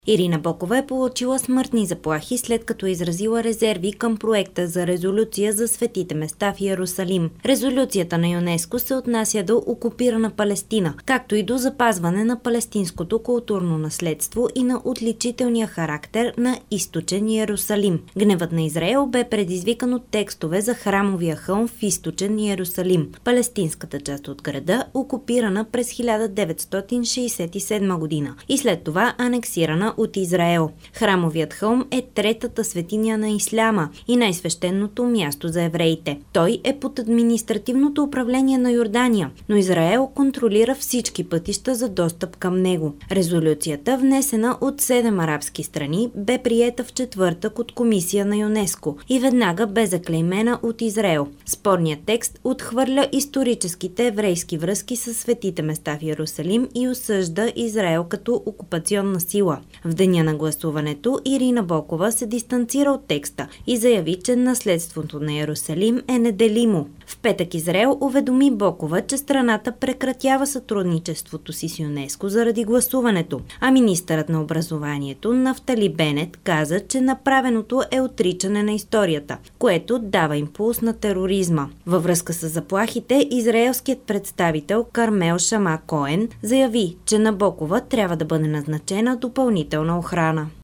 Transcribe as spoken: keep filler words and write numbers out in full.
Ирина Бокова е получила смъртни заплахи, след като е изразила резерви към проекта за резолюция за светите места в Йерусалим. Резолюцията на ЮНЕСКО се отнася до окупирана Палестина, както и до запазване на палестинското културно наследство и на отличителния характер на източен Йерусалим. Гневът на Израел бе предизвикан от текстове за храмовия хълм в източен Йерусалим, палестинската част от града, окупирана през хиляда деветстотин шейсет и седма година и след това анексирана от Израел. Храмовият хълм е третата светиня на исляма и най-свещеното място за евреите. Той е под административното управление на Йордания, но Израел контролира всички пътища за достъп към него. Резолюцията, внесена от седем арабски страни, бе приета в четвъртък от комисия на ЮНЕСКО и веднага бе заклеймена от Израел. Спорният текст отхвърля историческите еврейски връзки с светите места в Йерусалим и осъжда Израел като окупационна сила. В деня на гласуването Ирина Бокова се дистанцира от текста и заяви, че наследството на Йерусалим е неделимо. В петък Израел уведоми Бокова, че страната прекратява сътрудничеството си с ЮНЕСКО заради гласуването, а министърът на образованието Нафтали Бенет каза, че направеното е отричане на историята, което дава импулс на тероризма. Във връзка с заплахите, израелският представител Кармел Шама Коен заяви, че на Бокова трябва да бъде назначена допълнителна охрана.